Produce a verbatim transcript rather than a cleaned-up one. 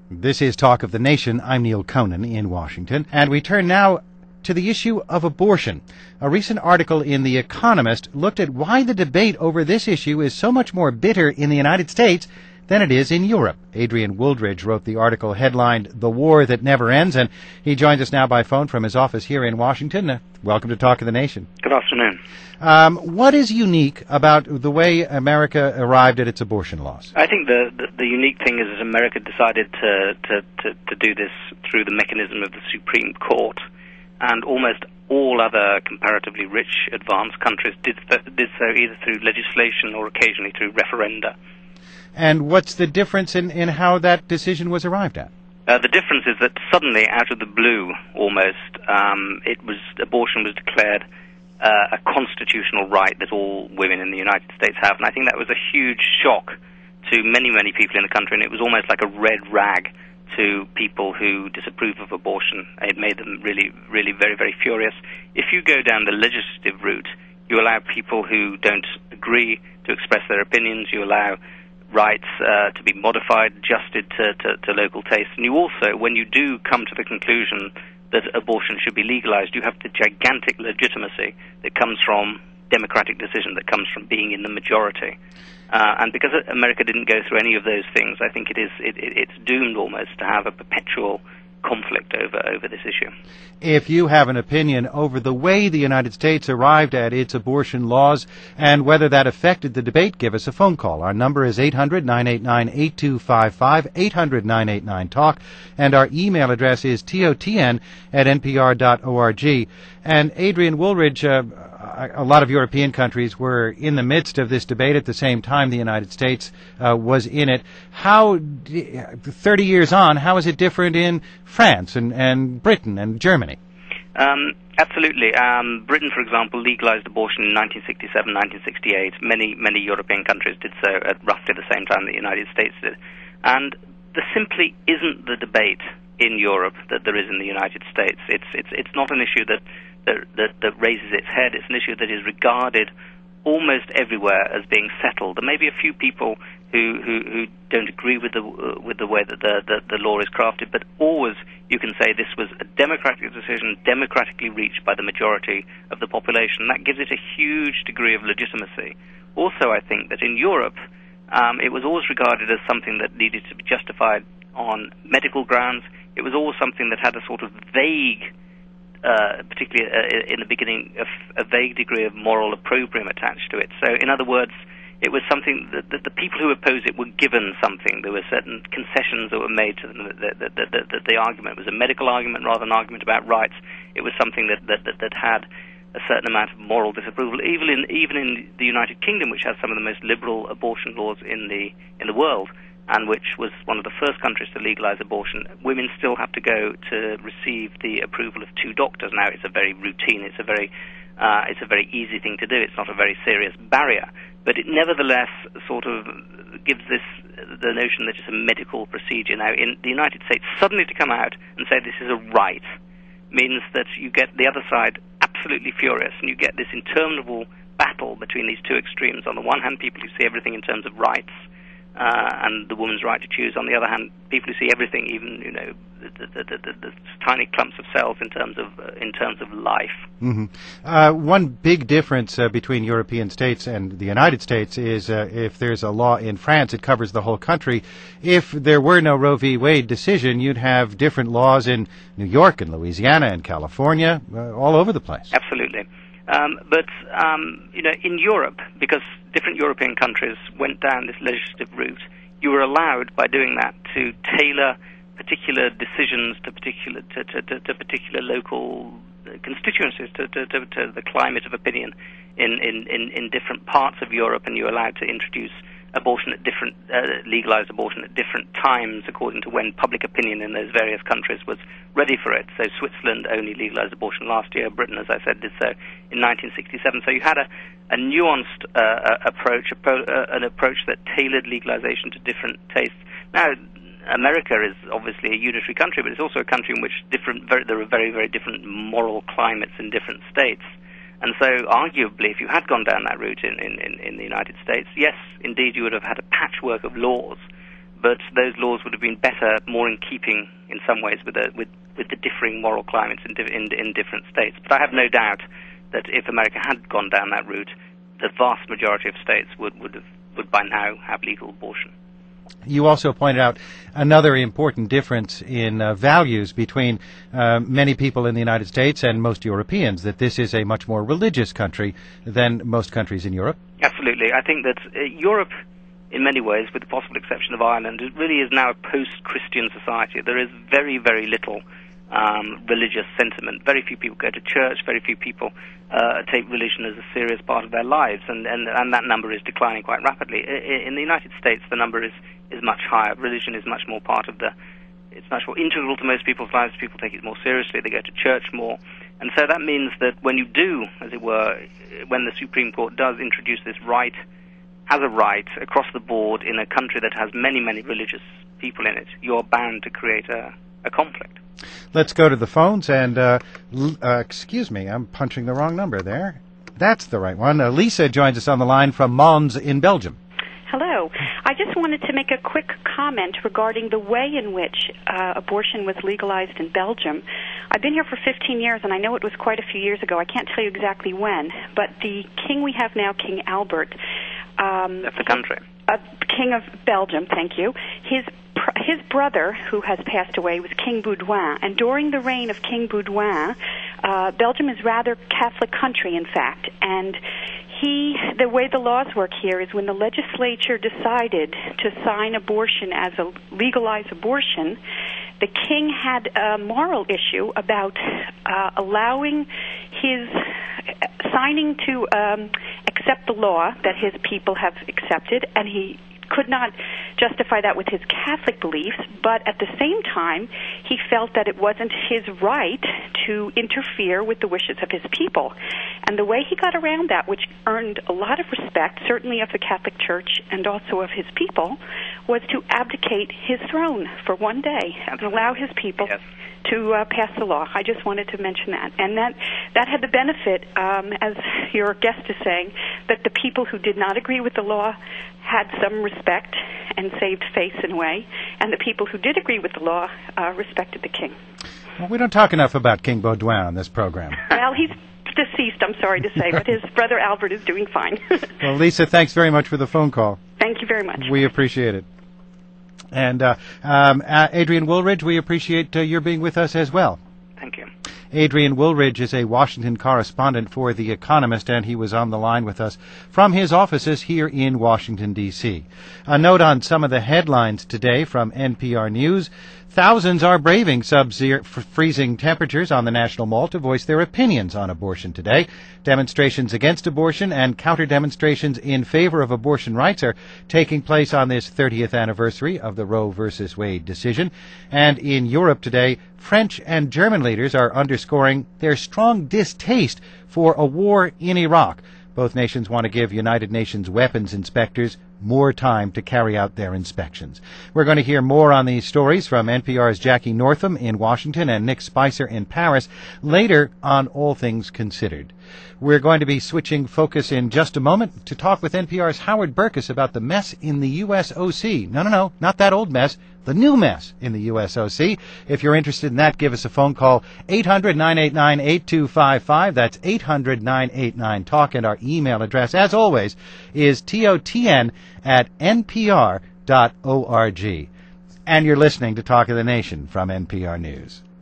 This is Talk of the Nation. I'm Neil Conan in Washington, and we turn now to the issue of abortion. A recent article in The Economist looked at why the debate over this issue is so much more bitter in the United States than it is in Europe. Adrian Wooldridge wrote the article headlined "The War That Never Ends," and he joins us now by phone from his office here in Washington. Uh, welcome to Talk of the Nation. Good afternoon. Um, what is unique about the way America arrived at its abortion laws? I think the, the, the unique thing is that America decided to, to, to, to do this through the mechanism of the Supreme Court, and almost all other comparatively rich advanced countries did, th- did so either through legislation or occasionally through referenda. And what's the difference in, in how that decision was arrived at? Uh, the difference is that suddenly, out of the blue, almost, um, it was abortion was declared uh, a constitutional right that all women in the United States have, and I think that was a huge shock to many, many people in the country, and it was almost like a red rag to people who disapprove of abortion. It made them really, really very, very furious. If you go down the legislative route, you allow people who don't agree to express their opinions, you allow rights uh, to be modified, adjusted to, to, to local tastes. And you also, when you do come to the conclusion that abortion should be legalized, you have the gigantic legitimacy that comes from democratic decision, that comes from being in the majority. Uh, and because America didn't go through any of those things, I think it is it, it, it's doomed almost to have a perpetual conflict over, over this issue. If you have an opinion over the way the United States arrived at its abortion laws and whether that affected the debate, give us a phone call. Our number is eight hundred, nine eight nine, eight two five five, eight hundred, nine eight nine, talk, and our email address is totn at npr dot org. And Adrian Wooldridge, uh, a lot of European countries were in the midst of this debate at the same time the United States uh, was in it. How, thirty years on, how is it different in France and, and Britain and Germany? Um, absolutely. Um, Britain, for example, legalized abortion in nineteen sixty-seven, nineteen sixty-eight. Many, many European countries did so at roughly the same time the United States did. And there simply isn't the debate in Europe that there is in the United States. It's, it's, it's not an issue that That, that, that raises its head. It's an issue that is regarded almost everywhere as being settled. There may be a few people who, who, who don't agree with the uh, with the way that the, the, the law is crafted, but always you can say this was a democratic decision, democratically reached by the majority of the population. That gives it a huge degree of legitimacy. Also, I think that in Europe, um, it was always regarded as something that needed to be justified on medical grounds. It was always something that had a sort of vague Uh, particularly uh, in the beginning, a, f- a vague degree of moral opprobrium attached to it. So, in other words, it was something that, that the people who opposed it were given something. There were certain concessions that were made to them. That, that, that, that, that the argument was a medical argument rather than an argument about rights. It was something that, that, that, that had a certain amount of moral disapproval. Even in even in the United Kingdom, which has some of the most liberal abortion laws in the in the world, and which was one of the first countries to legalize abortion, women still have to go to receive the approval of two doctors. Now, it's a very routine, it's a very, uh, it's a very easy thing to do. It's not a very serious barrier, but it nevertheless sort of gives this the notion that it's a medical procedure. Now, in the United States, suddenly to come out and say this is a right means that you get the other side absolutely furious, and you get this interminable battle between these two extremes. On the one hand, people who see everything in terms of rights, Uh, and the woman's right to choose. On the other hand, people who see everything, even you know, the, the, the, the, the tiny clumps of cells in terms of uh, in terms of life. Mm-hmm. Uh, one big difference uh, between European states and the United States is uh, if there's a law in France, it covers the whole country. If there were no Roe v. Wade decision, you'd have different laws in New York and Louisiana and California, uh, all over the place. Absolutely. Um, but, um, you know, in Europe, because different European countries went down this legislative route, you were allowed, by doing that, to tailor particular decisions to particular to, to, to, to particular local constituencies, to, to, to, to the climate of opinion in, in, in, in different parts of Europe, and you were allowed to introduce abortion at different, uh, legalized abortion at different times according to when public opinion in those various countries was ready for it. So Switzerland only legalized abortion last year. Britain, as I said, did so in nineteen sixty-seven. So you had a, a nuanced uh, approach, a pro, uh, an approach that tailored legalization to different tastes. Now, America is obviously a unitary country, but it's also a country in which different, very, there are very, very different moral climates in different states. And so, arguably, if you had gone down that route in, in, in the United States, yes, indeed, you would have had a patchwork of laws, but those laws would have been better, more in keeping in some ways with the, with, with the differing moral climates in, in, in different states. But I have no doubt that if America had gone down that route, the vast majority of states would, would, have, would by now have legal abortion. You also pointed out another important difference in uh, values between uh, many people in the United States and most Europeans, that this is a much more religious country than most countries in Europe. Absolutely. I think that uh, Europe, in many ways, with the possible exception of Ireland, it really is now a post-Christian society. There is very, very little um, religious sentiment. Very few people go to church. Very few people uh, take religion as a serious part of their lives, and, and, and that number is declining quite rapidly. I, in the United States, the number is is much higher. Religion is much more part of the, it's much more integral to most people's lives. People take it more seriously. They go to church more. And so that means that when you do, as it were, when the Supreme Court does introduce this right, as a right, across the board in a country that has many, many religious people in it, you're bound to create a, a conflict. Let's go to the phones and, uh, l- uh, excuse me, I'm punching the wrong number there. That's the right one. Uh, Lisa joins us on the line from Mons in Belgium. Hello. I just wanted to make a quick comment regarding the way in which uh, abortion was legalized in Belgium. I've been here for fifteen years, and I know it was quite a few years ago. I can't tell you exactly when, but the king we have now, King Albert... Um, That's the country. Uh, king of Belgium, thank you. His pr- his brother, who has passed away, was King Baudouin, and during the reign of King Baudouin, uh, Belgium is rather Catholic country, in fact, and He, the way the laws work here is when the legislature decided to sign abortion as a legalized abortion, the king had a moral issue about uh, allowing his signing to um, accept the law that his people have accepted, and he could not justify that with his Catholic beliefs, but at the same time, he felt that it wasn't his right to interfere with the wishes of his people. And the way he got around that, which earned a lot of respect, certainly of the Catholic Church and also of his people, was to abdicate his throne for one day and allow his people yes. to uh, pass the law. I just wanted to mention that. And that, that had the benefit, um, as your guest is saying, that the people who did not agree with the law had some respect and saved face in a way, and the people who did agree with the law uh, respected the king. Well, we don't talk enough about King Baudouin on this program. Well, he's deceased, I'm sorry to say, but his brother Albert is doing fine. Well, Lisa, thanks very much for the phone call. Thank you very much. We appreciate it. And uh, um, uh, Adrian Woolridge, we appreciate uh, your being with us as well. Thank you. Adrian Woolridge is a Washington correspondent for The Economist, and he was on the line with us from his offices here in Washington, D C. A note on some of the headlines today from N P R News. Thousands are braving sub-freezing temperatures on the National Mall to voice their opinions on abortion today. Demonstrations against abortion and counter-demonstrations in favor of abortion rights are taking place on this thirtieth anniversary of the Roe versus Wade decision. And in Europe today, French and German leaders are underscoring their strong distaste for a war in Iraq. Both nations want to give United Nations weapons inspectors more time to carry out their inspections. We're going to hear more on these stories from N P R's Jackie Northam in Washington and Nick Spicer in Paris later on All Things Considered. We're going to be switching focus in just a moment to talk with N P R's Howard Burkus about the mess in the U S O C. No, no, no, not that old mess, the new mess in the U S O C. If you're interested in that, give us a phone call, eight hundred, nine eight nine, eight two five five. That's eight hundred, nine eight nine, talk, and our email address, as always, is totn at n p r dot org. And you're listening to Talk of the Nation from N P R News.